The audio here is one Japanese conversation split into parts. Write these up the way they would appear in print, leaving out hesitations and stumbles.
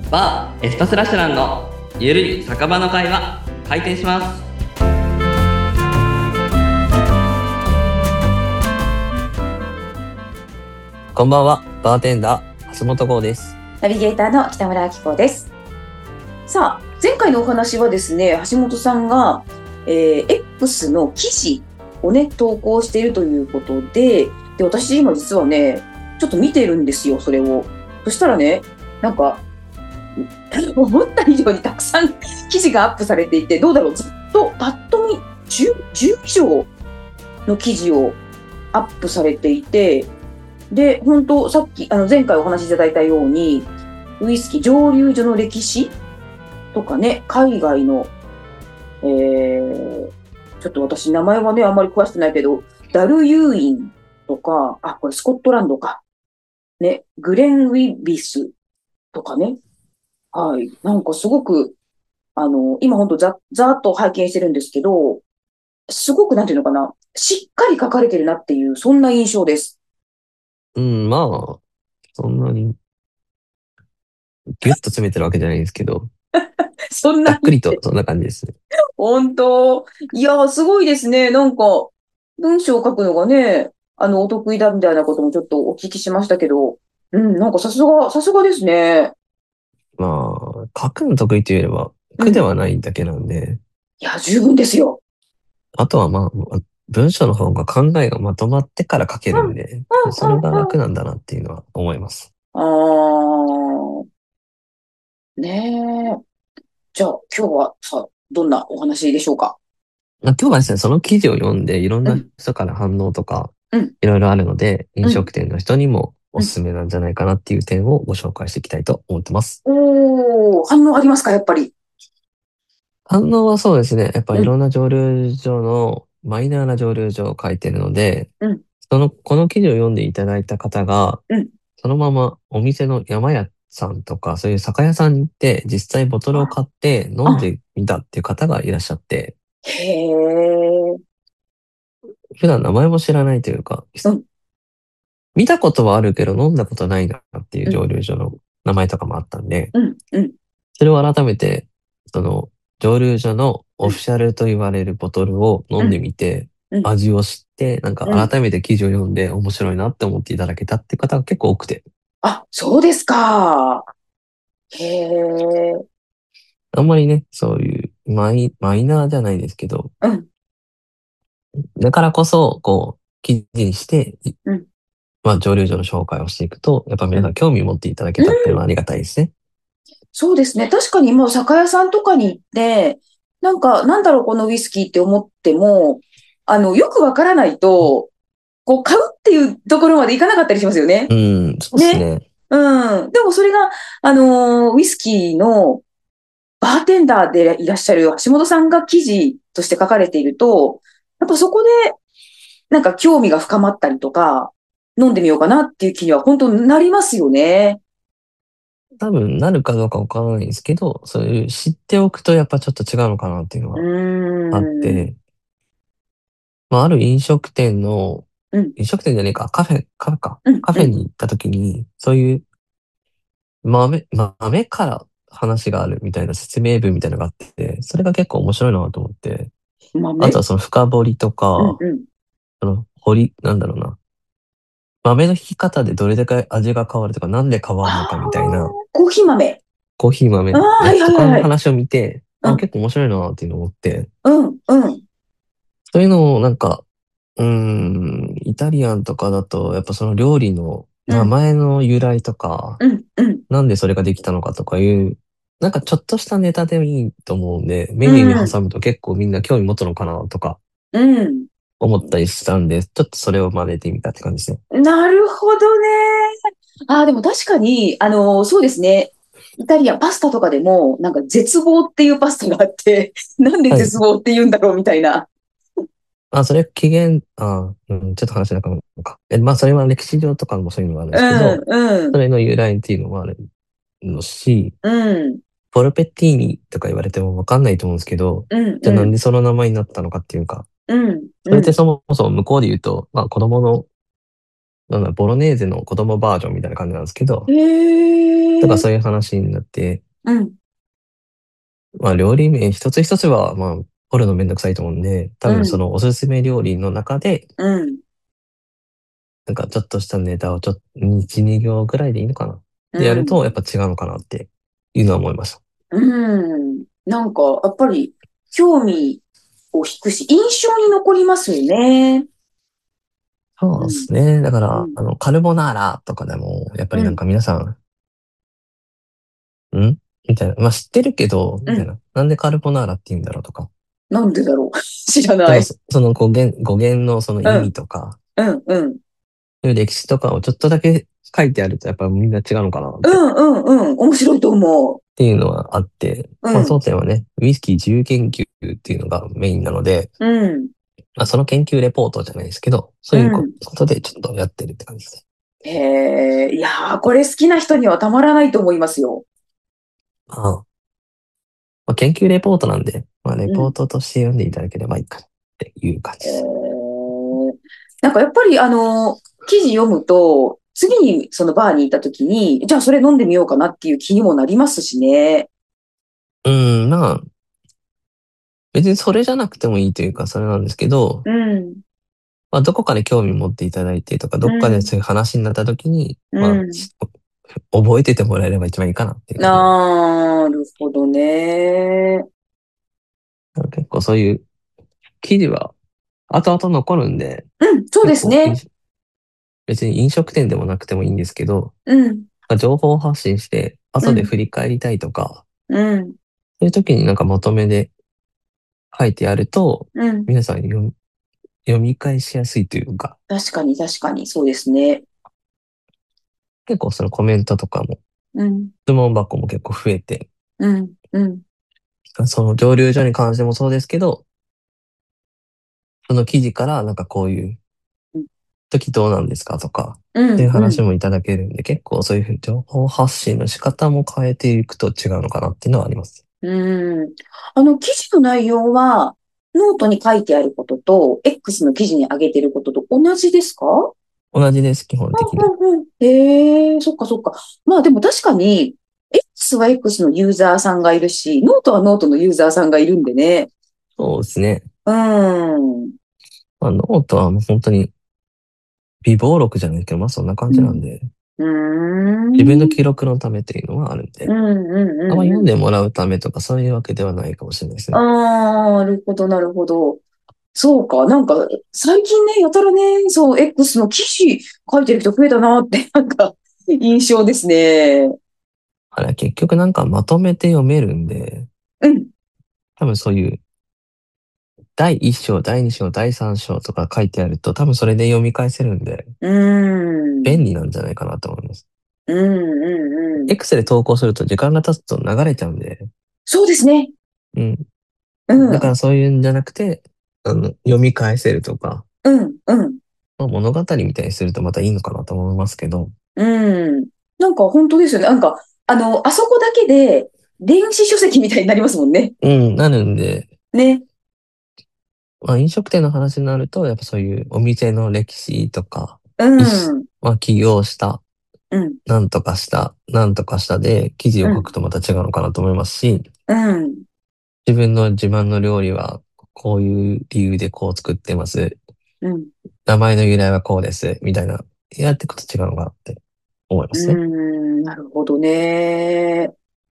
バーエスパスラシュランのゆるい酒場の会話開店します。 こんばんは、バーテンダー橋本剛です。 ナビゲーターの北村明子です。さあ、前回のお話はですね、橋本さんが、X の記事をね投稿しているということで、私今実はねちょっと見てるんですよ、それを。そしたらね、なんか思った以上にたくさん記事がアップされていて、どうだろう、ずっとパッと見 10以上の記事をアップされていて、で本当さっき前回お話しいただいたように、ウイスキー蒸留所の歴史とかね、海外の、ちょっと私名前はねあんまり詳しくないけど、ダルユーインとか、これスコットランドかね、グレンウィビスとかね、はい、なんかすごく今本当ざーっと拝見してるんですけど、すごくなんていうのかな、しっかり書かれてるなっていう、そんな印象です。 まあ、そんなにギュッと詰めてるわけじゃないんですけど、 そんざっくなにりとそんな感じですね。 本当、いやー、すごいですね。なんか、文章を書くのがね、お得意だみたいなこともちょっとお聞きしましたけど、なんかさすがですね。 まあ、書くの得意というよりは、苦でうん。 はないだけなんで、 いや、十分ですよ。 あとは文章の方が考えがまとまってから書けるんで、それが楽なんだなっていうのは思います。 うん。ねえ。じゃあ、今日はさ、どんなお話でしょうか。 今日はですね、その記事を読んでいろんなうん、 人から反応とかうん、 いろいろあるので、飲うん、 食店の人にもおうん。 すすめなんじゃないかなっていう点をご紹介していきたいと思ってます。 反応ありますか、やっぱり。 反応はそうですね。やっぱうん、 いろんな蒸留所のマイナーな蒸留所を書いてるので、 うん、 この記事を読んでいただいた方が、 うん。 そのままお店の山屋さんとか、そういう酒屋さんに行って、実際ボトルをあ、 買って飲んあ、 でみたっていう方がいらっしゃって、 へえ。 普段名前も知らないというか、 うん、 見たことはあるけど飲んだことないなっていううん、 蒸留所の名前とかもあったんで、 うん、うん、 それを改めて、その蒸留所のうん、 オフィシャルと言われるボトルを飲んでうん、 みて、 うん。 味を知って、なんかうん。 改めて記事を読んで面白いなって思っていただけたって方が結構多くて、 そうですか。へえ。 あんまりね、そういうマイナーじゃないですけど、 うん、 だからこそ、こう、記事にして、 うん、 蒸留所の紹介をしていくと、やっぱうん。 皆さん興味持っていただけうたっていうのはあん、 りがたいですね。 そうですね。確かにもう酒屋さんとかに行って、なんか、なんだろう、このウイスキーって思っても、よくわからないと、こう、買うっていうところまでいかなかったりしますよね。 うん、そうですね。 ね。 うん。でもそれが、ウイスキーのバーテンダーでいらっしゃる橋本さんが記事として書かれていると、やっぱそこで、なんか興味が深まったりとか、飲んでみようかなっていう気には本当になりますよね。 多分なるかどうかわからないんですけど、そういう知っておくとやっぱちょっと違うのかなっていうのうはあっーん。 て、あるうん、 飲食店じゃねえか、カフェか。 うん、 カフェうん。 に行った時に、そういう豆から話があるみたいな説明文みたいなのがあって、それが結構面白いなと思って、あと豆。 はその深掘りとうん、 か、 うん。 なんだろうな。豆の引き方でどれだけ味が変わるとか、なんで変わあるのかみたいあ、 な、 コーヒー豆。 コーヒー豆ああ、 のやはいつとかはいはいはい。 の話を見て、 うん、 結構面白いなっていうのを思って、 うん、うん、 そういうのをなんか、イタリアンとかだと、やっぱその料理の名うん、 前の由来とか、 うん、うん、 なんでそれができたのかとかいう、なんかちょっとしたネタでもいいと思うんで、メうニューにん、 挟むと結構みんな興味持つのかなとかうん。 思ったりしたんで、ちょっとそれを真似てみたって感じですね。 なるほどね。でも確かに、そうですね。イタリアン、パスタとかでも、なんか絶望っていうパスタがあって、なんではい。 絶望って言うんだろうみたいな。 それちょっと話なかったのか。それは歴史上とかもそういうのがあるんでうすけど、 ん、うん、 それの由来っていうのもあるのし、 うん、 ポルペッティーニとか言われてもわかんないと思うんですけど、 うん、 じゃあうん、 なんでその名前になったのかっていうか、 うん、 それってうん。 そもそも向こうで言うと、子供のなんだ、ボロネーゼの子供バージョンみたいな感じなんですけど、 へえ。 とかそういう話になって、 うん。 まあ料理名一つ一つは、まあ、掘るのめんどくさいと思うんで、多分そうん。 のおすすめ料理の中で、 うん。 なんかちょっとしたネタをちょっと1、2行ぐらいでいいのかな。でやるうん。 とやっぱ違うのかなっていうのは思いました。 うん。なんか、やっぱり、興味を引くし、印象に残りますよね。 そうでうん。 すね。だから、 うん。 カルボナーラとかでも、やっぱりうん。 なんか皆さんみたいな。まあ知ってるけど、 うん。 みたいな。なんでカルボナーラって言うんだろうとか。 なんでだろう。知らなんかない。 その語源のその意味うん。 とか、 うん。うん。 そういう歴史とかをちょっとだけ書いてあると、やっぱみんな違うのかなっうて。っん。うん。うん。面白いと思ていうのはあって、 う。 まあうん。 当店はね、ウイスキー自由研究っていうのがメインなので、 うん。 まあその研究レポートじゃないですけど、そういうこうん。 とでちょっとやってるって感じです。 へえ。いやー、これ好きな人にはたまらないと思いますよ。 ああ、まあ、研究レポートなんで、まあレうん。 ポートとして読んでいただければいいかなっていう感じです。 なんかやっぱり記事読むと、次にそのバーに行った時に、じゃあそれ飲んでみようかなっていう気にもなりますしね。 うん、まあ、別にそれじゃなくてもいいというか、それなんですけど、 うん、 まあ、どこかで興味持っていただいてとか、どっかでうん、 そういう話になった時に、 うまあ、 ん。 覚えててもらえれば一番いいかなっていう感じなんで。 なるほどね。 結構そういう記事は後々残るんで、 うん、そうですね。 別に飲食店でもなくてもいいんですけど、 うん、 情報発信して後でうん、 振り返りたいとか、 うん、 そういう時になんかまとめで書いてあると、 うん。 皆さん読み返しやすいというか、 確かに確かに、そうですね。 結構そのコメントとかも、 うん、 質問箱も結構増えて、 うん、うん、 その蒸留所に関してもそうですけど、その記事からなんかこういう時どうなんですかとか、 うん、 っていううん。 話もいただけるんで、結構そういうふうに情報発信の仕方も変えていくと違うのかなっていうのはあります。 うん。記事の内容は、ノートに書いてあることと、X の記事に上げてることと同じですか？ 同じです、基本的に。 うんうんうん。へえ、そっかそっか。まあでも確かに、X は X のユーザーさんがいるし、ノートはノートのユーザーさんがいるんでね。 そうですね。 うん。うん。 まあ、ノートはもう本当に微暴録じゃないけど、まあそんな感じなんで、 うー自分のん。 記録のためっていうのはあるんで、 うんうんあんまうんうん。 読んでもらうためとかそういうわけではないかもしれないですね。 ああ、なるほどなるほど。そうか。なんか、最近ね、やたらね、そう、X の記事書いてる人増えたなって、なんか、印象ですね。 あれ結局なんかまとめて読めるんで、 うん。 多分そういう第1章、第2章、第3章とか書いてあると、多分それで読み返せるんで、 うーん。 便利なんじゃないかなと思います。 うんうんうん。 X で投稿すると時間が経つと流れちゃうんで、 そうですね。 うん。 うん。 だからそういうんじゃなくて、読み返せるとか、 うん。うん。 まあ、物語みたいにするとまたいいのかなと思いますけど、 うん。なんか本当ですよね。なんか、あそこだけで電子書籍みたいになりますもんね。 うん、なるんで、 ね。 まあ飲食店の話になると、やっぱそういうお店の歴史とか、 ういしん。 まあ起業した、 うん。 なんとかした、なんとかしたで記事を書うん。 くとまた違うのかなと思いますし、 うん。 自分の自慢の料理はこういう理由でこう作ってます。 うん。 名前の由来はこうです。みたいな、やっていくと違うのかなって思いまうすね。 ん。なるほどね。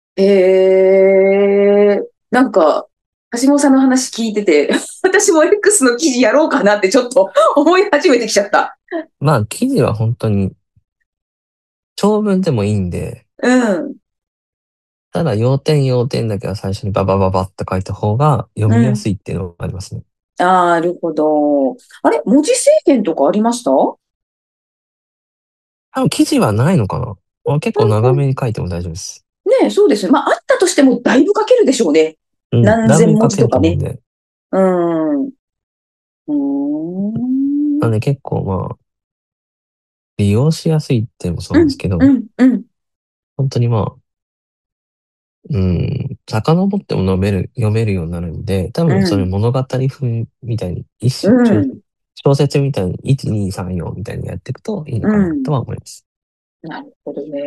なんか、橋本さんの話聞いてて、私も X の記事やろうかなってちょっと思い始めてきちゃった。 まあ記事は本当に長文でもいいんで、 うん。 ただ要点要点だけは最初にババババッと書いた方が読みやうん。 すいっていうのがありますね。 なるほど。あれ、文字制限とかありました？ 多分記事はないのかな。結構長うんめに書いても大丈夫です。 ねえ、そうですね。まあ、あったとしてもだいぶ書けるでしょうね。 うん。 何千文だいぶ書ける字とかね。 と思うんで。 うん。うーん。 なんで結構まあ、利用しやすいっていうのもそううん、 なんですけど、 うん、うん、 本当にまあ、遡っても読めるようになるんで、多う分それん、 物語風みたいに一う種、 ん。 小説みたいに1、2、3、4みたいにやっていくといいのかなとは思います。 なるほどね。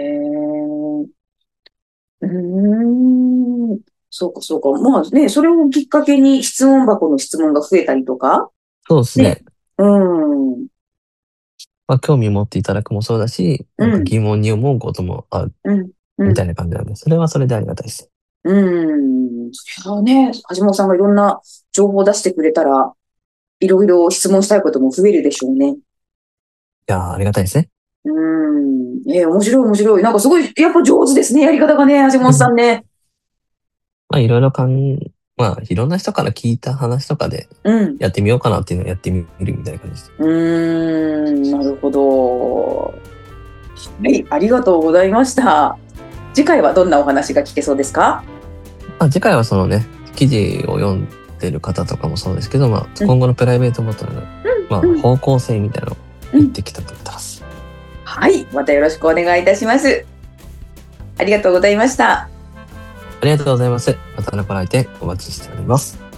うーん。そうか、そうか。まあね、それをきっかけに質問箱の質問が増えたりとか。 そうですね。 うん。 まあ、興味持っていただくもそうだし、なんかうん。 疑問に思うこともあるうん。うん。 みたいな感じなんで、それはそれでありがたいです。 それはね、橋本さんがいろんな情報を出してくれたら、いろいろ質問したいことも増えるでしょうね。 いやー、ありがたいですね。 面白い面白い。なんかすごい、やっぱ上手ですね、やり方がね、橋本さんね。 まあ、いろいろまあ、いろんな人から聞いた話とかでうん。 やってみようかなっていうのをやってみるみたいな感じです。 なるほど。はい、ありがとうございました。次回はどんなお話が聞けそうですか？ まあ、次回はそのね、記事を読んでる方とかもそうですけど、まあ、今後のプライベートボトルの、まあ、方向性みたいなのを言ってきたと思ってます。 はい、またよろしくお願いいたします。ありがとうございました。 ありがとうございます。またのご来店お待ちしております。